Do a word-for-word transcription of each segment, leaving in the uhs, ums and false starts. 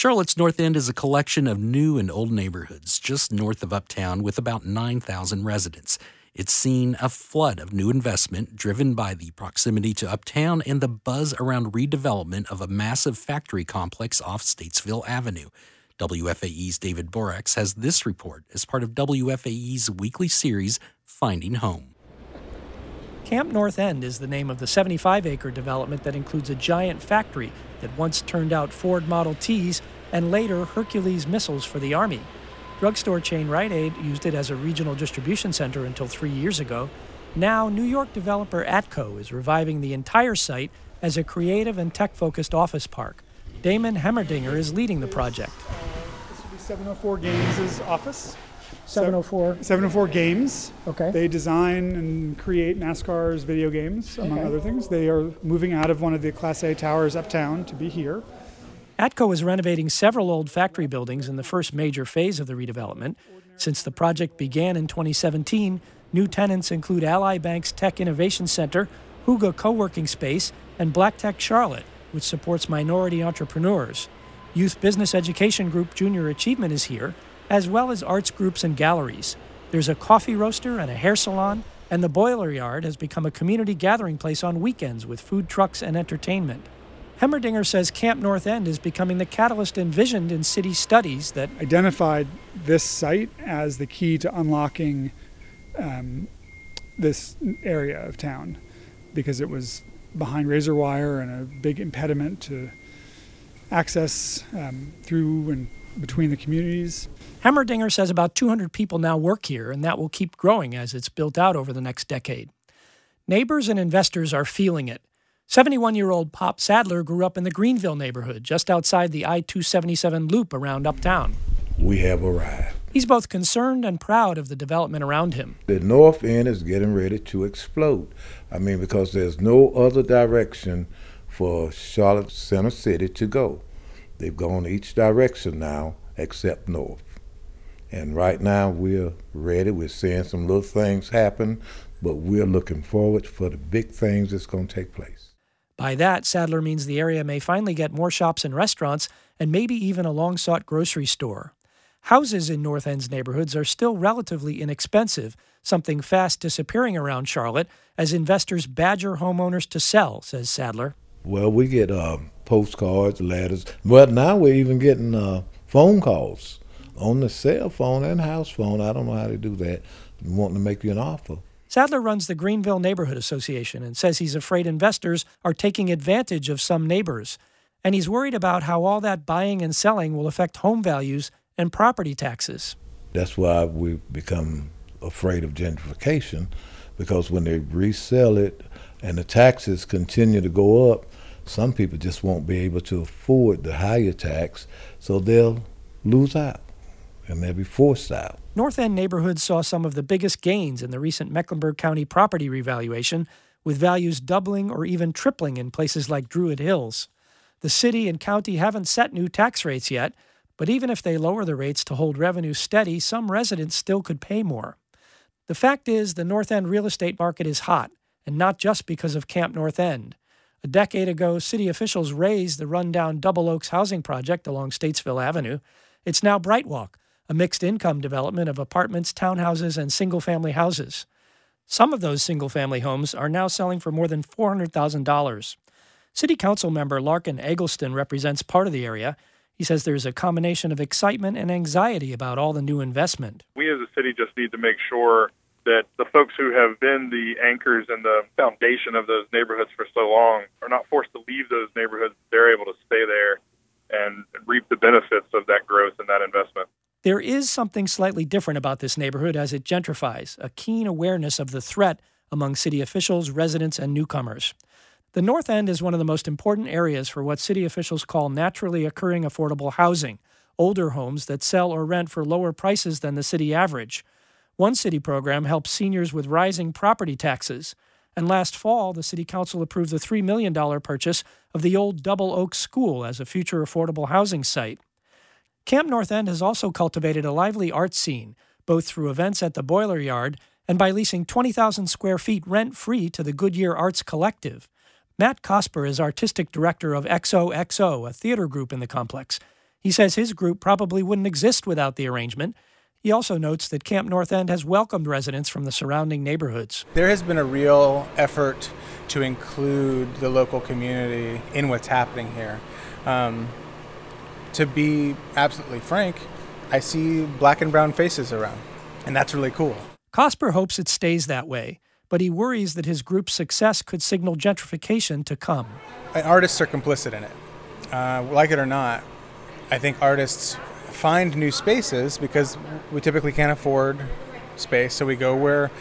Charlotte's North End is a collection of new and old neighborhoods just north of Uptown with about nine thousand residents. It's seen a flood of new investment driven by the proximity to Uptown and the buzz around redevelopment of a massive factory complex off Statesville Avenue. W F A E's David Borax has this report as part of W F A E's weekly series, Finding Home. Camp North End is the name of the seventy-five acre development that includes a giant factory that once turned out Ford Model Ts and later Hercules missiles for the Army. Drugstore chain Rite Aid used it as a regional distribution center until three years ago. Now, New York developer Atco is reviving the entire site as a creative and tech-focused office park. Damon Hemmerdinger is leading the project. Uh, this will be seven oh four Games' office. seven oh four? seven oh four Games. Okay. They design and create NASCAR's video games, among okay. other things. They are moving out of one of the Class A towers uptown to be here. Atco is renovating several old factory buildings in the first major phase of the redevelopment. Since the project began in twenty seventeen, new tenants include Ally Bank's Tech Innovation Center, Huga Co-working Space, and Black Tech Charlotte, which supports minority entrepreneurs. Youth Business Education Group Junior Achievement is here, as well as arts groups and galleries. There's a coffee roaster and a hair salon, and the Boiler Yard has become a community gathering place on weekends with food trucks and entertainment. Hemmerdinger says Camp North End is becoming the catalyst envisioned in city studies that identified this site as the key to unlocking um, this area of town because it was behind razor wire and a big impediment to access um, through and between the communities. Hemmerdinger says about two hundred people now work here, and that will keep growing as it's built out over the next decade. Neighbors and investors are feeling it. seventy-one-year-old Pop Sadler grew up in the Greenville neighborhood, just outside the I two seventy-seven loop around Uptown. We have arrived. He's both concerned and proud of the development around him. The North End is getting ready to explode. I mean, because there's no other direction for Charlotte Center City to go. They've gone each direction now except north. And right now we're ready. We're seeing some little things happen, but we're looking forward for the big things that's going to take place. By that, Sadler means the area may finally get more shops and restaurants and maybe even a long-sought grocery store. Houses in North End's neighborhoods are still relatively inexpensive, something fast disappearing around Charlotte as investors badger homeowners to sell, says Sadler. Well, we get uh, postcards, letters. Well, now we're even getting uh, phone calls on the cell phone and house phone. I don't know how to do that. Wanting to make you an offer. Sadler runs the Greenville Neighborhood Association and says he's afraid investors are taking advantage of some neighbors. And he's worried about how all that buying and selling will affect home values and property taxes. That's why we've become afraid of gentrification, because when they resell it and the taxes continue to go up, some people just won't be able to afford the higher tax, so they'll lose out and they'll be forced out. North End neighborhoods saw some of the biggest gains in the recent Mecklenburg County property revaluation, with values doubling or even tripling in places like Druid Hills. The city and county haven't set new tax rates yet, but even if they lower the rates to hold revenue steady, some residents still could pay more. The fact is, the North End real estate market is hot, and not just because of Camp North End. A decade ago, city officials razed the rundown Double Oaks housing project along Statesville Avenue. It's now Brightwalk, a mixed-income development of apartments, townhouses, and single-family houses. Some of those single-family homes are now selling for more than four hundred thousand dollars. City Council member Larkin Eggleston represents part of the area. He says there's a combination of excitement and anxiety about all the new investment. We as a city just need to make sure that the folks who have been the anchors and the foundation of those neighborhoods for so long are not forced to leave those neighborhoods. They're able to stay there and reap the benefits of that growth and that investment. There is something slightly different about this neighborhood as it gentrifies, a keen awareness of the threat among city officials, residents, and newcomers. The North End is one of the most important areas for what city officials call naturally occurring affordable housing, older homes that sell or rent for lower prices than the city average. One city program helps seniors with rising property taxes. And last fall, the City Council approved the three million dollars purchase of the old Double Oaks School as a future affordable housing site. Camp North End has also cultivated a lively art scene, both through events at the Boiler Yard and by leasing twenty thousand square feet rent-free to the Goodyear Arts Collective. Matt Cosper is artistic director of X O X O, a theater group in the complex. He says his group probably wouldn't exist without the arrangement. He also notes that Camp North End has welcomed residents from the surrounding neighborhoods. There has been a real effort to include the local community in what's happening here. Um, to be absolutely frank, I see black and brown faces around, and that's really cool. Cosper hopes it stays that way, but he worries that his group's success could signal gentrification to come. And artists are complicit in it. Uh, like it or not, I think artists find new spaces because we typically can't afford space, so we go where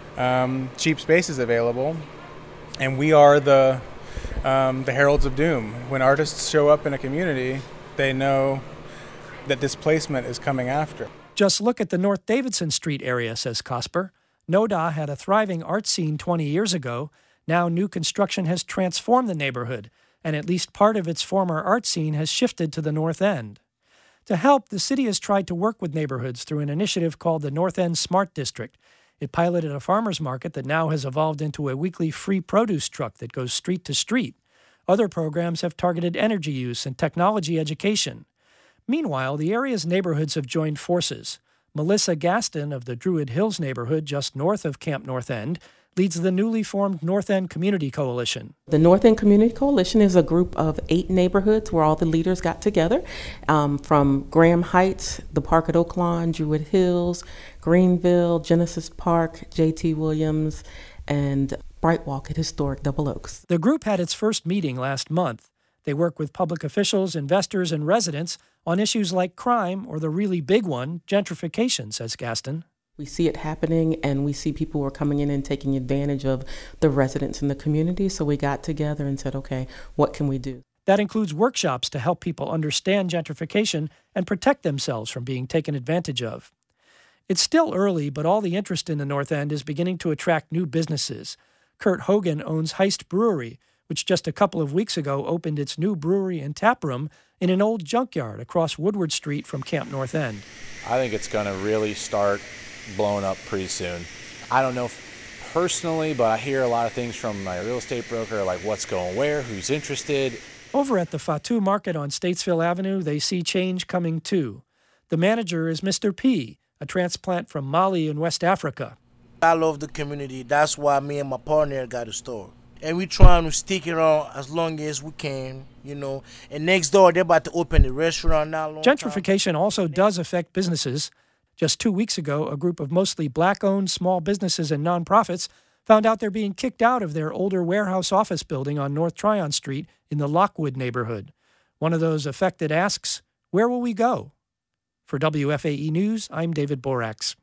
um, cheap space is available, and we are the um, the heralds of doom. When artists show up in a community, they know that displacement is coming after. Just look at the North Davidson Street area, says Cosper. Noda had a thriving art scene twenty years ago. Now new construction has transformed the neighborhood, and at least part of its former art scene has shifted to the North End. To help, the city has tried to work with neighborhoods through an initiative called the North End Smart District. It piloted a farmer's market that now has evolved into a weekly free produce truck that goes street to street. Other programs have targeted energy use and technology education. Meanwhile, the area's neighborhoods have joined forces. Melissa Gaston of the Druid Hills neighborhood just north of Camp North End leads the newly formed North End Community Coalition. The North End Community Coalition is a group of eight neighborhoods where all the leaders got together, um, from Graham Heights, the Park at Oaklawn, Druid Hills, Greenville, Genesis Park, J T Williams, and Bright Walk at historic Double Oaks. The group had its first meeting last month. They work with public officials, investors, and residents on issues like crime or the really big one, gentrification, says Gaston. We see it happening, and we see people who are coming in and taking advantage of the residents in the community. So we got together and said, okay, what can we do? That includes workshops to help people understand gentrification and protect themselves from being taken advantage of. It's still early, but all the interest in the North End is beginning to attract new businesses. Kurt Hogan owns Heist Brewery, which just a couple of weeks ago opened its new brewery and tap room in an old junkyard across Woodward Street from Camp North End. I think it's going to really start blowing up pretty soon. I don't know if personally, but I hear a lot of things from my real estate broker, like what's going where, who's interested. Over at the Fatu Market on Statesville Avenue, they see change coming too. The manager is Mister P, a transplant from Mali in West Africa. I love the community. That's why me and my partner got a store. And we trying to stick it on as long as we can, you know. And next door, they're about to open the restaurant now. Gentrification also does affect businesses. Just two weeks ago, a group of mostly black-owned small businesses and nonprofits found out they're being kicked out of their older warehouse office building on North Tryon Street in the Lockwood neighborhood. One of those affected asks, where will we go? For W F A E News, I'm David Borax.